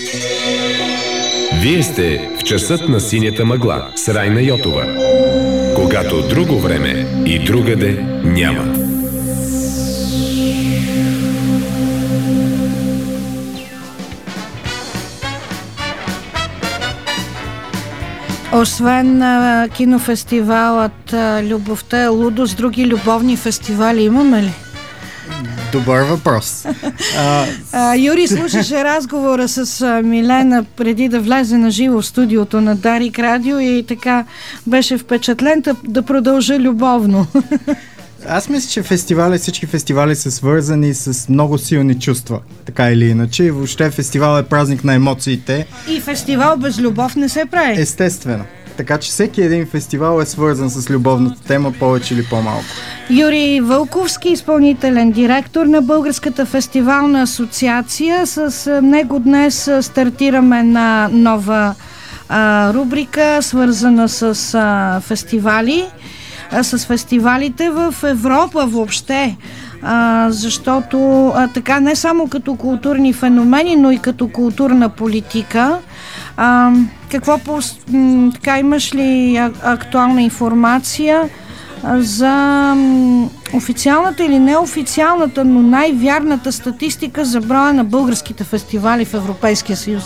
Вие сте в часът на синята мъгла с Райна Йотова. Когато друго време и другаде няма. Освен кинофестивалът Любовта е лудост, други любовни фестивали имаме ли? Добър въпрос. Юри слушаше разговора с Милена преди да влезе на живо в студиото на Дарик Радио и така беше впечатлен да продължа любовно. Аз мисля, че всички фестивали са свързани с много силни чувства, така или иначе. И въобще фестивал е празник на емоциите. И фестивал без любов не се прави. Естествено. Така че всеки един фестивал е свързан с любовната тема, повече или по-малко. Юрий Вълковски, изпълнителен директор на Българската фестивална асоциация. С него днес стартираме на нова рубрика, свързана с фестивали. С фестивалите в Европа въобще, защото така не само като културни феномени, но и като културна политика. Така имаш ли актуална информация за официалната или неофициалната, но най-вярната статистика за броя на българските фестивали в Европейския съюз?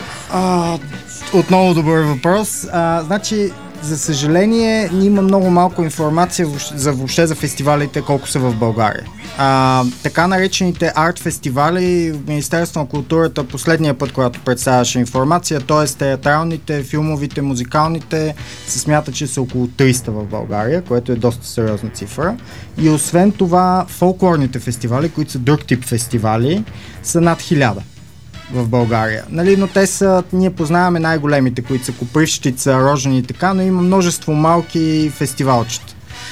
Отново добър въпрос. Значи, за съжаление, има много малко информация въобще за фестивалите, колко са в България. Така наречените арт фестивали, Министерството на културата последния път, когато представяше информация, т.е. театралните, филмовите, музикалните, се смята, че са около 300 в България, което е доста сериозна цифра. И освен това, фолклорните фестивали, които са друг тип фестивали, са над 1000 в България. Но те са, ние познаваме най-големите, които са Копривщица, Рожен и така, но има множество малки фестивалчета.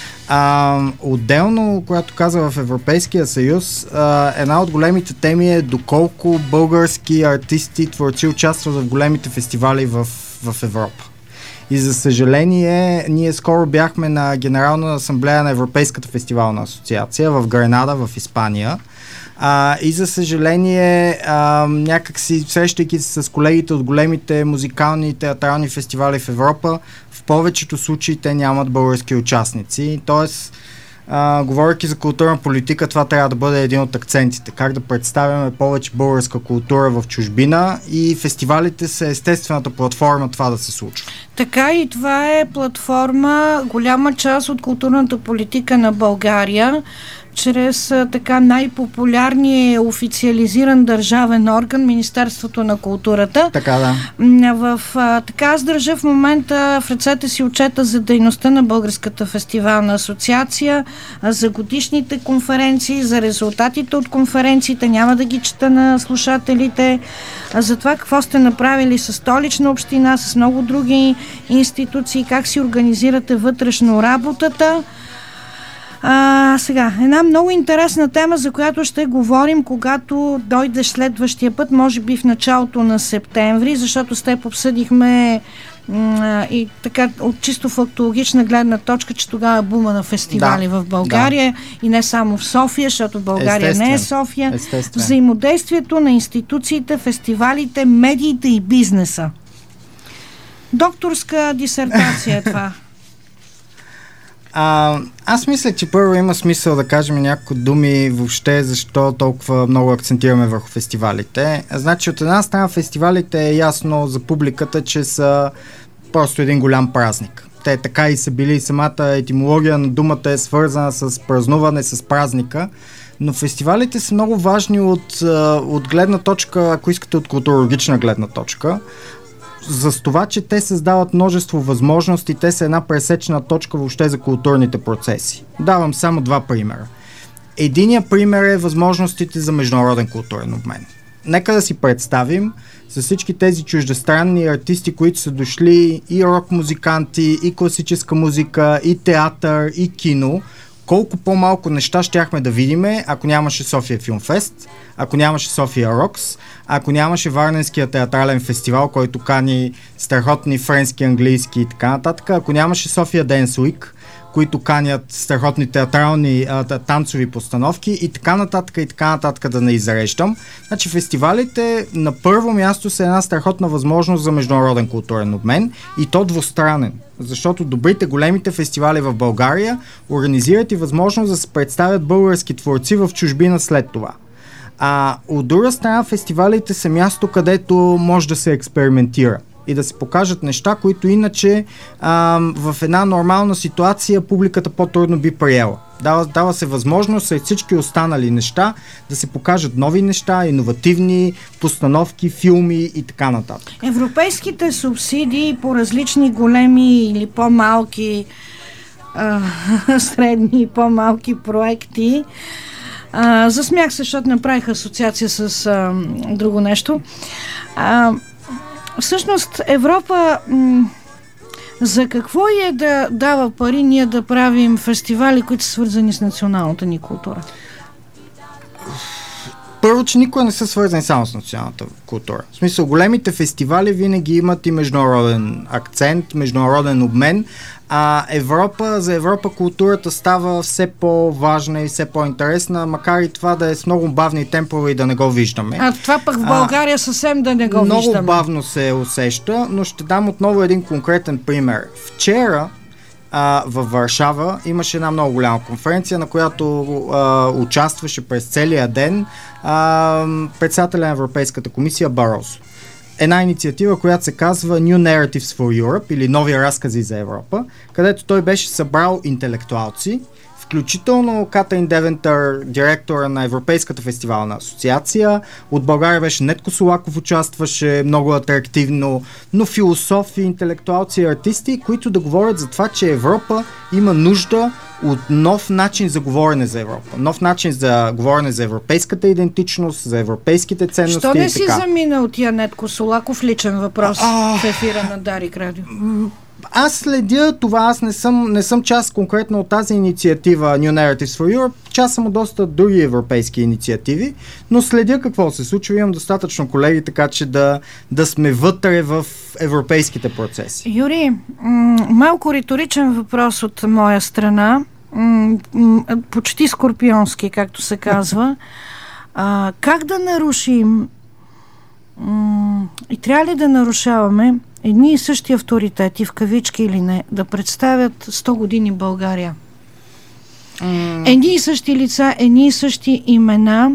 Отделно, когато каза в Европейския съюз, една от големите теми е доколко български артисти, творци участват в големите фестивали в Европа. И за съжаление, ние скоро бяхме на Генерална асамблея на Европейската фестивална асоциация в Гренада, в Испания. И за съжаление, някакси срещайки се с колегите от големите музикални и театрални фестивали в Европа, в повечето случаи те нямат български участници. Тоест, говорейки за културна политика, това трябва да бъде един от акцентите. Как да представяме повече българска култура в чужбина, и фестивалите са естествената платформа това да се случва. Така, и това е платформа, голяма част от културната политика на България, чрез така най-популярния официализиран държавен орган, Министерството на културата. Така, да. Така аз държа в момента в ръцете си отчета за дейността на Българската фестивална асоциация, за годишните конференции, за резултатите от конференциите, няма да ги чета на слушателите, за това какво сте направили с Столична община, с много други институции, как си организирате вътрешно работата. Сега, една много интересна тема, за която ще говорим, когато дойдеш следващия път, може би в началото на септември, защото с теб обсъдихме и така от чисто фактологична гледна точка, че тогава бума на фестивали в България, и не само в София, защото България не е София. Взаимодействието на институциите, фестивалите, медиите и бизнеса. Докторска дисертация е това. Аз мисля, че първо има смисъл да кажем няколко думи въобще защо толкова много акцентираме върху фестивалите. Значи, от една страна фестивалите е ясно за публиката, че са просто един голям празник. Те така и са били, самата етимология на думата е свързана с празнуване, с празника, но фестивалите са много важни от гледна точка, ако искате от културологична гледна точка, за това, че те създават множество възможности, те са една пресечна точка въобще за културните процеси. Давам само два примера. Единият пример е възможностите за международен културен обмен. Нека да си представим с всички тези чуждестранни артисти, които са дошли, и рок-музиканти, и класическа музика, и театър, и кино, колко по-малко неща щяхме да видиме, ако нямаше София Филмфест, ако нямаше София Рокс, ако нямаше Варненския театрален фестивал, който кани страхотни френски, английски и така нататък, ако нямаше София Денс Уик, които канят страхотни театрални танцови постановки и така нататък да не изрещам. Значи фестивалите на първо място са една страхотна възможност за международен културен обмен и то двустранен. Защото добрите, големите фестивали в България организират и възможност да се представят български творци в чужбина след това. От друга страна, фестивалите са място, където може да се експериментира и да се покажат неща, които иначе в една нормална ситуация публиката по-трудно би приела. Дава се възможност сред всички останали неща да се покажат нови неща, иновативни постановки, филми и така нататък. Европейските субсидии по различни големи или по-малки средни и по-малки проекти. Засмях се, защото направих асоциация с друго нещо. Всъщност Европа за какво е да дава пари ние да правим фестивали, които са свързани с националната ни култура? Първо, че никога не са свързани само с националната култура. В смисъл, големите фестивали винаги имат и международен акцент, международен обмен, за Европа културата става все по-важна и все по-интересна, макар и това да е с много бавни темпове и да не го виждаме. Това пък в България съвсем да не го много виждаме. Много бавно се усеща, но ще дам отново един конкретен пример. Вчера във Варшава имаше една много голяма конференция, на която участваше през целия ден председателя на Европейската комисия Барозо. Една инициатива, която се казва New Narratives for Europe или Нови разкази за Европа, където той беше събрал интелектуалци, включително Катрин Девентър, директора на Европейската фестивална асоциация. От България беше Нетко Солаков, участваше много атрактивно, но философи, интелектуалци и артисти, които да говорят за това, че Европа има нужда от нов начин за говорене за Европа. Нов начин за говорене за европейската идентичност, за европейските ценности. Що не си заминал тия Нетко Солаков? Личен въпрос в ефира на Дарик Радио. Аз следя това, аз не съм част конкретно от тази инициатива New Narratives for Europe, част съм от доста други европейски инициативи, но следя какво се случва, имам достатъчно колеги, така че да сме вътре в европейските процеси. Юрий, малко риторичен въпрос от моя страна, почти скорпионски, както се казва. Как да нарушим и трябва ли да нарушаваме едни и същи авторитети, в кавички или не, да представят 100 години България? Едни и същи лица, едни и същи имена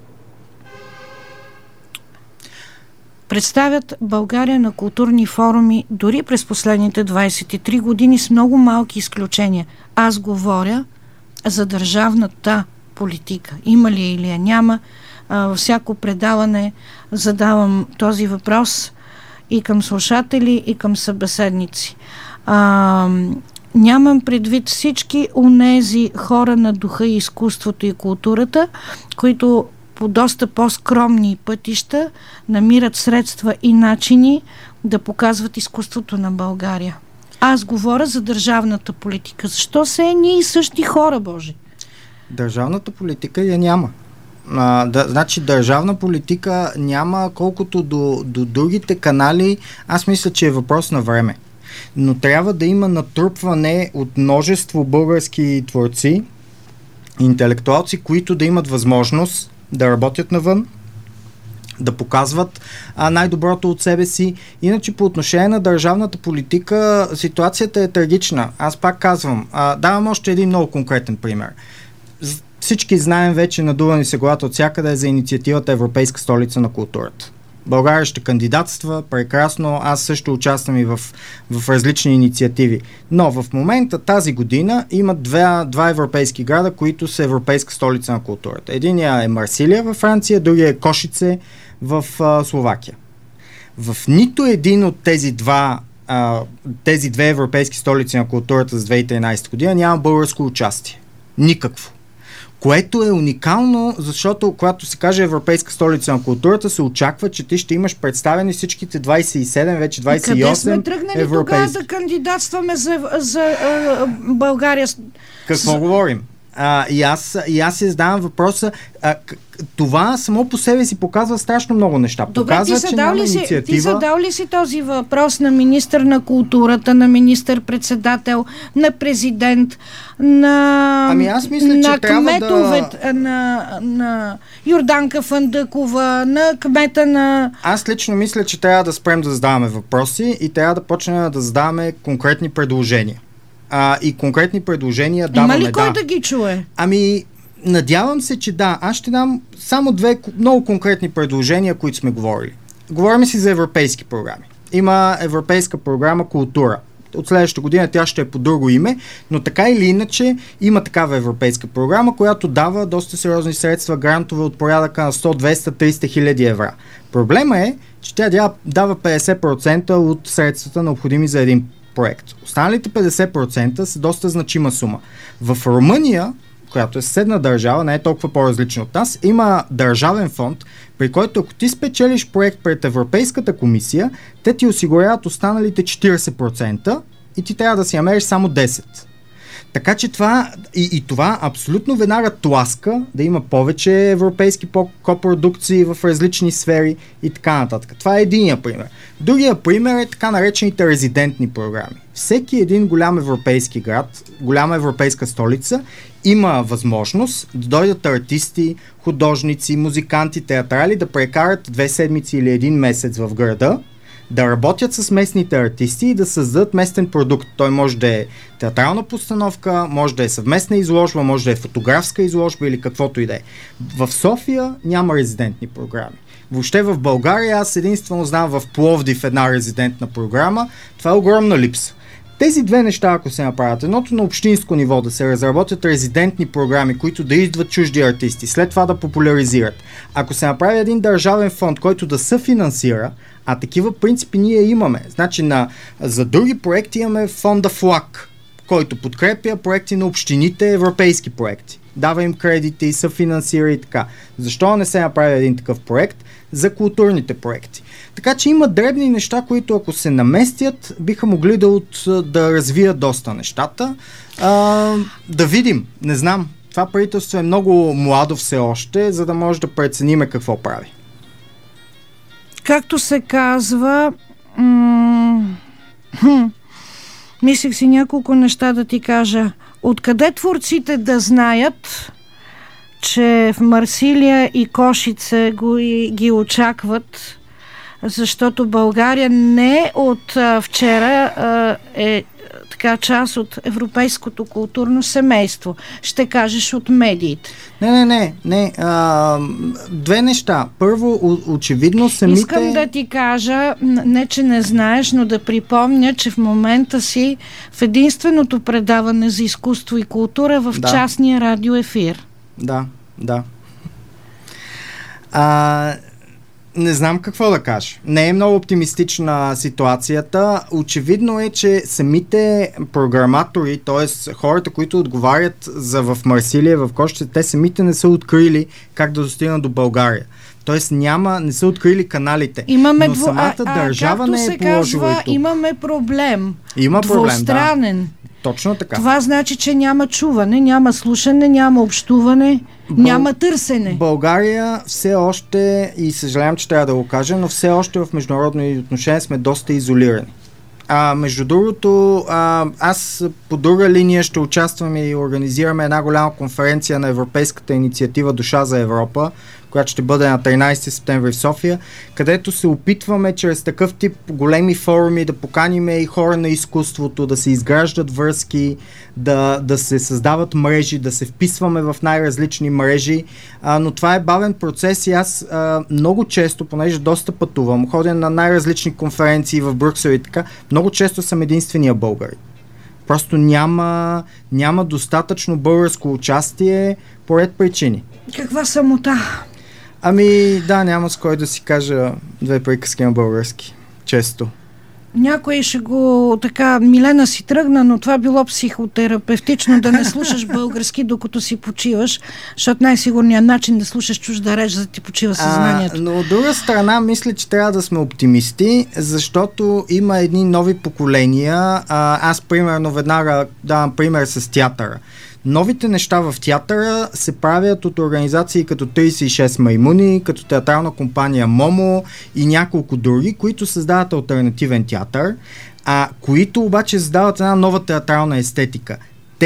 представят България на културни форуми дори през последните 23 години с много малки изключения. Аз говоря за държавната политика. Има ли или я няма? Във всяко предаване задавам този въпрос и към слушатели, и към събеседници. Нямам предвид всички онези хора на духа и изкуството и културата, които по доста по-скромни пътища намират средства и начини да показват изкуството на България. Аз говоря за държавната политика. Защо са едни и същи хора, Боже? Държавната политика я няма. Значи държавна политика няма, колкото до другите канали, аз мисля, че е въпрос на време. Но трябва да има натрупване от множество български творци, интелектуалци, които да имат възможност да работят навън, да показват най-доброто от себе си. Иначе по отношение на държавната политика ситуацията е трагична. Аз пак казвам, давам още един много конкретен пример. Всички знаем вече, надувани се главата от всякъде за инициативата Европейска столица на културата. България ще кандидатства, прекрасно, аз също участвам и в различни инициативи. Но в момента тази година има два европейски града, които са Европейска столица на културата. Единия е Марсилия във Франция, другия е Кошице в Словакия. В нито един от тези две европейски столици на културата за 2013 година няма българско участие. Никакво. Което е уникално, защото когато се каже Европейска столица на културата, се очаква, че ти ще имаш представени всичките 27, вече 28 европейски. Къде сме тръгнали тогава да кандидатстваме за България? Какво говорим? И аз си задавам въпроса, това само по себе си показва страшно много неща. Показва, че няма инициатива. Ти задал ли си този въпрос на министър на културата, на министър-председател, на президент, на, аз мисля, на кметове, на Йорданка Фандъкова, на кмета на... Аз лично мисля, че трябва да спрем да задаваме въпроси и трябва да почнем да задаваме конкретни предложения. И конкретни предложения даваме. Има ли кой да ги чуе? Надявам се, че да. Аз ще дам само две много конкретни предложения, които сме говорили. Говорим си за европейски програми. Има европейска програма Култура. От следващата година тя ще е по друго име, но така или иначе има такава европейска програма, която дава доста сериозни средства, грантове от порядъка на 100, 200, 300 хиляди евро. Проблема е, че тя дава 50% от средствата необходими за един проект. Останалите 50% са доста значима сума. В Румъния, която е съседна държава, не е толкова по-различна от нас, има държавен фонд, при който ако ти спечелиш проект пред Европейската комисия, те ти осигуряват останалите 40% и ти трябва да си намериш само 10%. Така че това абсолютно веднага тласка да има повече европейски копродукции в различни сфери и така нататък. Това е единия пример. Другия пример е така наречените резидентни програми. Всеки един голям европейски град, голяма европейска столица има възможност да дойдат артисти, художници, музиканти, театрали да прекарат 2 седмици или 1 месец в града, да работят с местните артисти и да създадат местен продукт. Той може да е театрална постановка, може да е съвместна изложба, може да е фотографска изложба или каквото и да е. В София няма резидентни програми. Въобще в България аз единствено знам в Пловдив една резидентна програма. Това е огромна липса. Тези две неща, ако се направят, едното на общинско ниво да се разработят резидентни програми, които да идват чужди артисти, след това да популяризират. Ако се направи един държавен фонд, който да съфинансира, а такива принципи ние имаме. Значи за други проекти имаме фонда ФЛАГ, който подкрепя проекти на общините, европейски проекти. Дава им кредити, съфинансира и така. Защо не се направи един такъв проект за културните проекти? Така че има дребни неща, които ако се наместят, биха могли да развият доста нещата. Да видим, не знам. Това правителство е много младо все още, за да може да прецениме какво прави. Както се казва, мислех си няколко неща да ти кажа. Откъде творците да знаят, че в Марсилия и Кошице ги очакват, защото България не от вчера е така част от европейското културно семейство. Ще кажеш от медиите. Не. Две неща. Първо, очевидно самите... Искам да ти кажа, не че не знаеш, но да припомня, че в момента си в единственото предаване за изкуство и култура в частния радиоефир. Да. Не знам какво да кажа. Не е много оптимистична ситуацията. Очевидно е, че самите програматори, т.е. хората, които отговарят в Марсилия, в Кошице, те самите не са открили как да достигнат до България. Тоест не са открили каналите. Но самата държава не е положила и тук. Имаме проблем. Има проблем, двустранен. Да. Точно така. Това значи, че няма чуване, няма слушане, няма общуване, няма търсене. България все още, и съжалявам, че трябва да го кажа, но все още в международни отношения сме доста изолирани. Между другото, аз по друга линия ще участвам и организираме една голяма конференция на Европейската инициатива Душа за Европа, която ще бъде на 13 септември в София, където се опитваме чрез такъв тип големи форуми да поканим и хора на изкуството, да се изграждат връзки, да се създават мрежи, да се вписваме в най-различни мрежи, но това е бавен процес и аз много често, понеже доста пътувам, ходя на най-различни конференции в Брюксел и така, много често съм единствения българин. Просто няма достатъчно българско участие по ред причини. Каква самота? Няма с кой да си кажа две приказки на български. Често. Някой ще го така, Милена си тръгна, но това било психотерапевтично да не слушаш български, докато си почиваш, защото най-сигурният начин да слушаш чужда реч, за да ти почива съзнанието. Но от друга страна, мисля, че трябва да сме оптимисти, защото има едни нови поколения. Аз примерно веднага давам пример с театъра. Новите неща в театъра се правят от организации като 36 маймуни, като театрална компания Момо и няколко други, които създават алтернативен театър, които обаче създават една нова театрална естетика.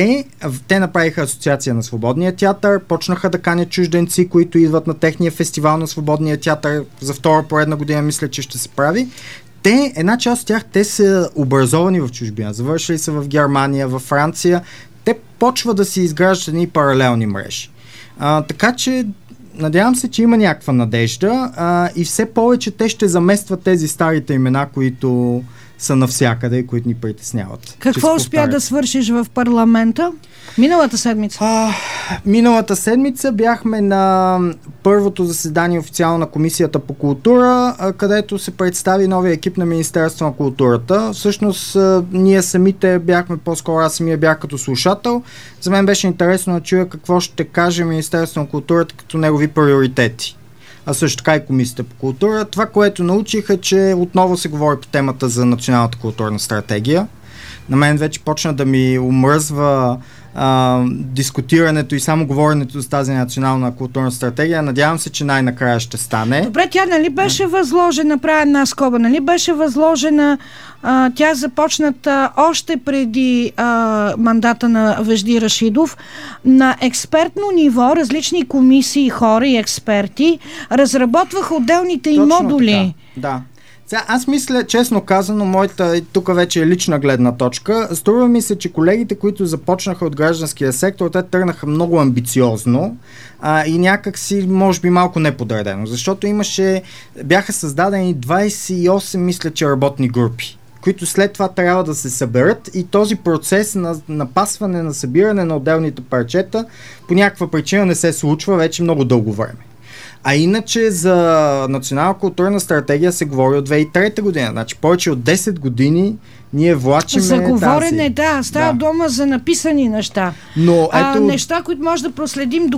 Те направиха асоциация на свободния театър, почнаха да канят чужденци, които идват на техния фестивал на свободния театър, за втора поредна година мисля, че ще се прави. Една част от тях, те са образовани в чужбина, завършили са в Германия, в Франция, те почват да си изграждат едни паралелни мрежи. Така че надявам се, че има някаква надежда и все повече те ще заместват тези старите имена, които са навсякъде и които ни притесняват. Какво успя да свършиш в парламента? Миналата седмица? Миналата седмица бяхме на първото заседание официално на Комисията по култура, където се представи новия екип на Министерство на културата. Всъщност ние самите бяхме, по-скоро аз самия бях като слушател. За мен беше интересно да чуя какво ще каже Министерство на културата като негови приоритети. А също така и Комисията по култура. Това, което научих е, че отново се говори по темата за националната културна стратегия. На мен вече почна да ми омръзва дискутирането и само говоренето за тази национална културна стратегия. Надявам се, че най-накрая ще стане. Добре, тя нали беше възложена, правя една скоба, нали беше възложена, тя започната още преди мандата на Вежди Рашидов, на експертно ниво, различни комисии, хора и експерти разработваха отделните и модули. Така. Да. Сега, аз мисля, честно казано, моята тук вече е лична гледна точка. Струва ми се, че колегите, които започнаха от гражданския сектор, те тръгнаха много амбициозно и някак си, може би, малко неподредено. Защото бяха създадени 28, мисля, че работни групи, които след това трябва да се съберат и този процес на напасване, на събиране на отделните парчета по някаква причина не се случва вече много дълго време. А иначе за национална културна стратегия се говори от 2003 година. Значи повече от 10 години ние влачиме за говорене, става дума за написани неща. Но неща, които може да проследим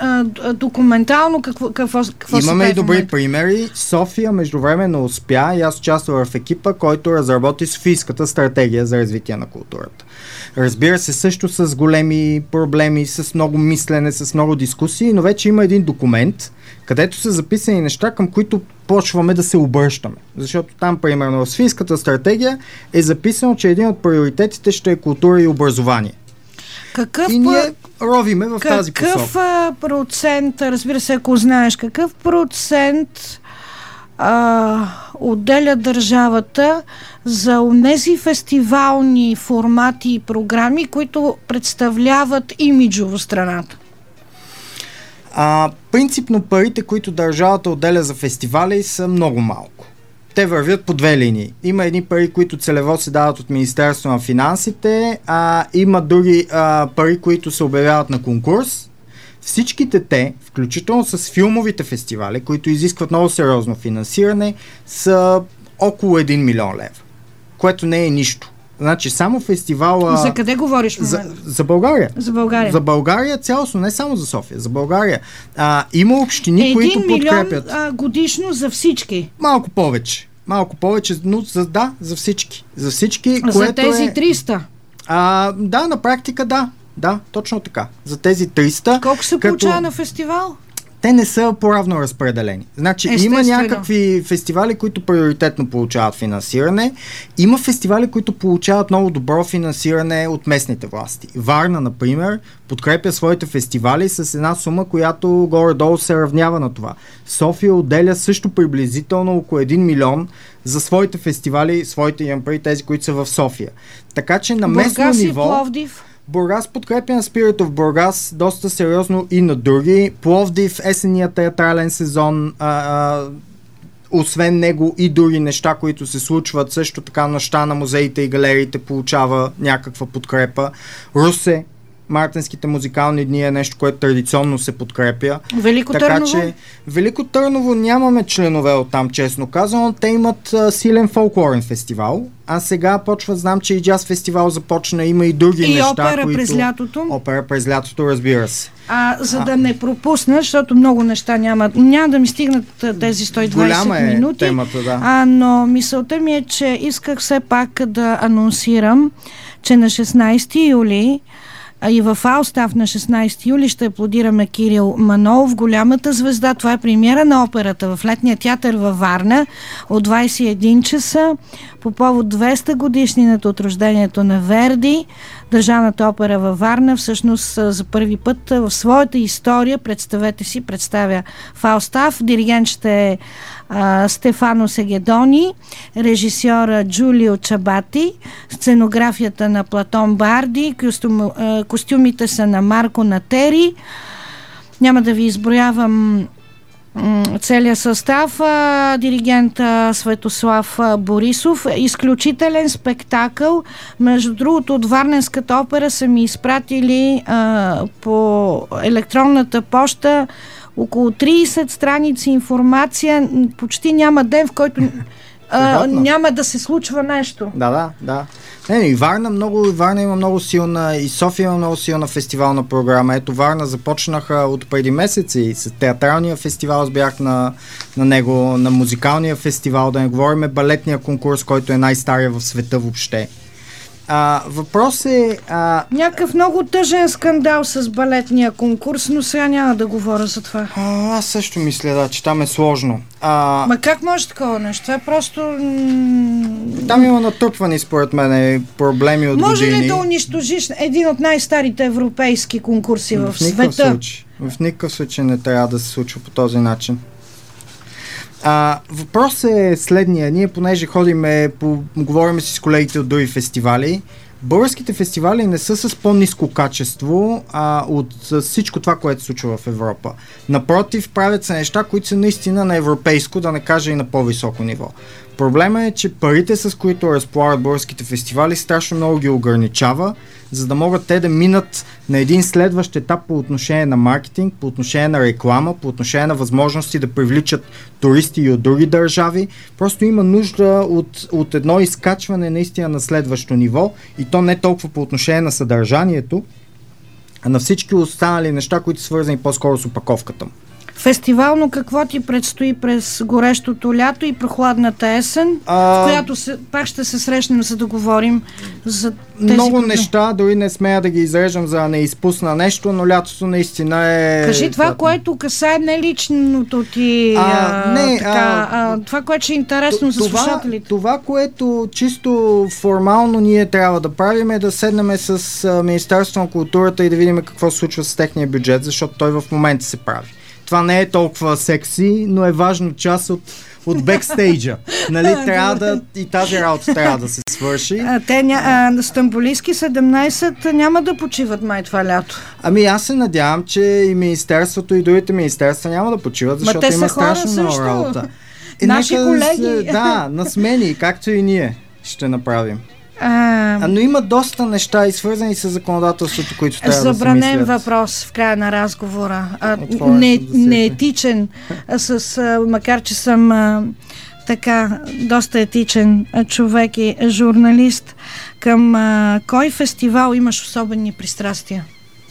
документално какво имаме и добри примери. София междувременно успя и аз участвах в екипа, който разработи Софийската стратегия за развитие на културата. Разбира се, също с големи проблеми, с много мислене, с много дискусии, но вече има един документ, където са записани неща, към които почваме да се обръщаме. Защото там, примерно, в Софийската стратегия е записано, че един от приоритетите ще е култура и образование. И ние ровиме в тази посока. Какъв процент, разбира се, ако знаеш, какъв процент отделя държавата за онези фестивални формати и програми, които представляват имиджово страната? Принципно парите, които държавата отделя за фестивали, са много малко. Те вървят по две линии. Има едни пари, които целево се дават от Министерство на финансите, има други пари, които се обявяват на конкурс. Всичките те, включително с филмовите фестивали, които изискват много сериозно финансиране, са около 1 милион лева, което не е нищо. Значи само фестивала... За къде говориш в момента? За България. За България. За България цялостно, не само за София, за България. Има общини, които подкрепят. 1 милион годишно за всички? Малко повече, но за всички. За всички, за тези 300? Да, на практика да. Да, точно така. За тези 300... Колко се получава на фестивал? Те не са по-равно разпределени. Значи има някакви фестивали, които приоритетно получават финансиране. Има фестивали, които получават много добро финансиране от местните власти. Варна, например, подкрепя своите фестивали с една сума, която горе-долу се равнява на това. София отделя също приблизително около 1 милион за своите фестивали, имам преди тези, които са в София. Така че на местно Бургас ниво... и Пловдив? Бургас подкрепя на Spirit of Бургас доста сериозно и на други. Пловдив, есенния театрален сезон, освен него и други неща, които се случват. Също така нощта на музеите и галериите получава някаква подкрепа. Русе, мартинските музикални дни е нещо, което традиционно се подкрепя. Велико Търново? Че Велико Търново нямаме членове от там, честно казано. Те имат силен фолклорен фестивал. А сега знам, че и джаз фестивал започна, има и други неща, опера през лятото? Опера през лятото, разбира се. За да не пропусна, защото много неща няма да ми стигнат тези 120 голяма минути. Темата, да. Но мисълта ми е, че исках все пак да анонсирам, че на 16 юли и в Фалстаф на 16 юли ще аплодираме Кирил Манолов, голямата звезда. Това е премиера на операта в Летния театър във Варна от 21 часа по повод 200 годишнината от рождението на Верди. Държавната опера във Варна всъщност за първи път в своята история, представете си, представя Фалстаф. Диригент ще е Стефано Сегедони, режисьора Джулио Чабати, сценографията на Платон Барди, костюмите са на Марко Натери. Няма да ви изброявам целият състав. Диригент Светослав Борисов. Изключителен спектакъл. Между другото, от Варненската опера са ми изпратили по електронната поща около 30 страници информация. Почти няма ден, в който няма да се случва нещо. Да. И Варна има много силна, и София има много силна фестивална програма. Ето, Варна започнаха от преди месеци с театралния фестивал, аз бях на него, на музикалния фестивал, да не говорим балетния конкурс, който е най-стария в света въобще. Въпрос е... Някакъв много тъжен скандал с балетния конкурс, но сега няма да говоря за това. Аз също мисля, че там е сложно. Ма как може такова нещо? Това е просто... Там има натрупвани, според мен, проблеми от може години. Може ли да унищожиш един от най-старите европейски конкурси в света? В никакъв случай не трябва да се случва по този начин. Въпросът е следния. Ние, понеже говорим си с колегите от други фестивали, българските фестивали не са с по-ниско качество от всичко това, което се случва в Европа. Напротив, правят се неща, които са наистина на европейско, да не кажа и на по-високо ниво. Проблема е, че парите, с които разполагат българските фестивали, страшно много ги ограничава, за да могат те да минат на един следващ етап по отношение на маркетинг, по отношение на реклама, по отношение на възможности да привличат туристи и от други държави. Просто има нужда от едно изкачване наистина на следващо ниво, и то не толкова по отношение на съдържанието, а на всички останали неща, които са свързани по-скоро с опаковката. Фестивално какво ти предстои през горещото лято и прохладната есен, в която пак ще се срещнем, за да говорим за тези много неща, дори не смея да ги изрежам, за да не изпусна нещо, но лятото наистина е... Кажи това, което касае не личното ти, това, което ще е интересно за слушателите. Това, което чисто формално ние трябва да правим, е да седнем с Министерството на културата и да видим какво се случва с техния бюджет, защото той в момента се прави. Това не е толкова секси, но е важна част от бекстейджа. Нали, и тази работа трябва да се свърши. Стамбулийски 17 няма да почиват май това лято. Аз се надявам, че и Министерството, и другите министерства няма да почиват, защото има страшно много работа. Наши колеги. На смени, както и ние ще направим. Но има доста неща и свързани с законодателството, които трябва да се мислят. Забранен въпрос в края на разговора. Неетичен, макар че съм доста етичен човек и журналист. Към кой фестивал имаш особени пристрастия?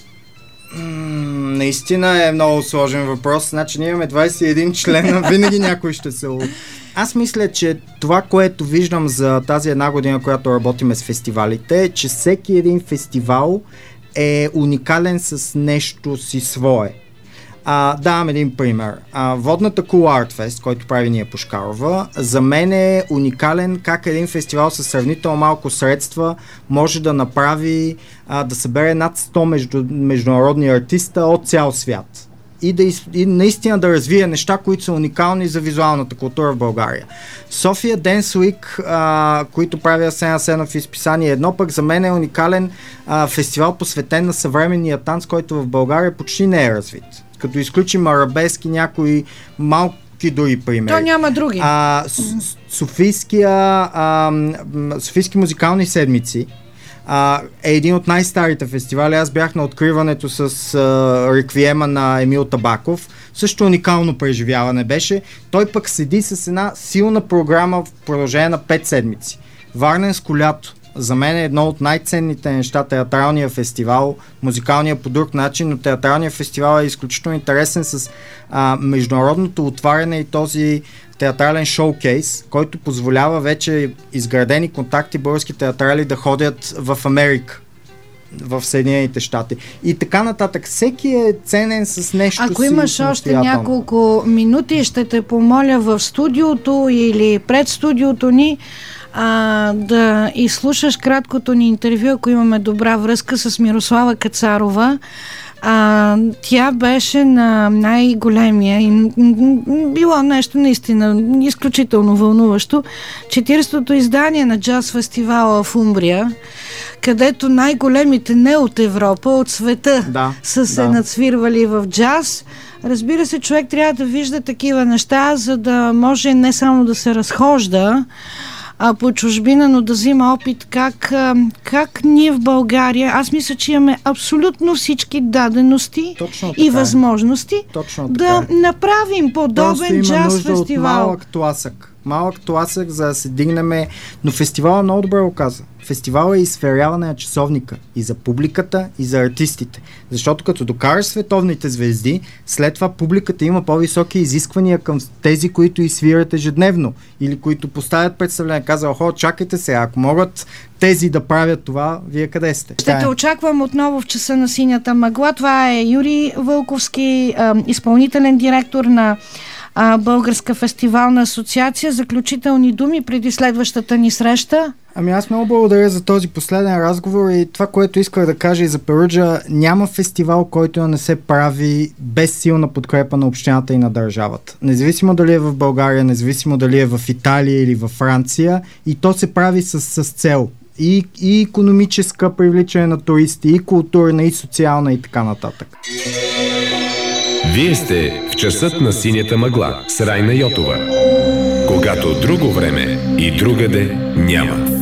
Наистина е много сложен въпрос. Значи ние имаме 21 члена, винаги някой ще се... Аз мисля, че това, което виждам за тази една година, която работиме с фестивалите, е, че всеки един фестивал е уникален с нещо си свое. Давам един пример. Водната Cool Art Fest, който прави ние Пушкарова, за мен е уникален как един фестивал със сравнително малко средства може да направи, да събере над 100 международни артиста от цял свят. И наистина да развие неща, които са уникални за визуалната култура в България. София Dance Week, които прави Асен Асенов в изписание едно, пък за мен е уникален фестивал, посветен на съвременния танц, който в България почти не е развит. Като изключим арабески, някои малки други примери. То няма други. Софийски музикални седмици е един от най-старите фестивали. Аз бях на откриването с реквиема на Емил Табаков. Също уникално преживяване беше. Той пък седи с една силна програма в продължение на 5 седмици. Варненско лято. За мен е едно от най-ценните неща, театралния фестивал, музикалния по друг начин, но театралния фестивал е изключително интересен с международното отваряне и този театрален шоукейс, който позволява вече изградени контакти български театрали да ходят в Америка. в Съединените щати. И така нататък. Всеки е ценен с нещо си. Ако имаш още няколко минути, ще те помоля в студиото или пред студиото ни да изслушаш краткото ни интервю, ако имаме добра връзка, с Мирослава Кацарова. Тя беше на най-големия и било нещо наистина изключително вълнуващо 40-то издание на джаз фестивала в Умбрия, където най-големите не от Европа, от света са се нацвирвали в джаз. Разбира се, човек трябва да вижда такива неща, за да може не само да се разхожда по чужбина, но да взима опит как ние в България, аз мисля, че имаме абсолютно всички дадености и възможности да направим подобен джаз фестивал. Малък тласък, за да се дигнем, но фестивалът много добре го каза. Фестивалът е изсверяване на часовника и за публиката, и за артистите. Защото като докараш световните звезди, след това публиката има по-високи изисквания към тези, които изсвират ежедневно или които поставят представление. Каза, чакайте се, ако могат тези да правят това, вие къде сте? Ще те очаквам отново в часа на синята мъгла. Това е Юрий Вълковски, изпълнителен директор на Българска фестивална асоциация. Заключителни думи преди следващата ни среща? Аз много благодаря за този последен разговор и това, което исках да кажа и за Перуджа, няма фестивал, който не се прави без силна подкрепа на общината и на държавата. Независимо дали е в България, независимо дали е в Италия или в Франция, и то се прави с цел. И икономическа, привличане на туристи, и културна, и социална, и така нататък. Вие сте в часът на синята мъгла с Райна Йотова. Когато друго време и другаде няма.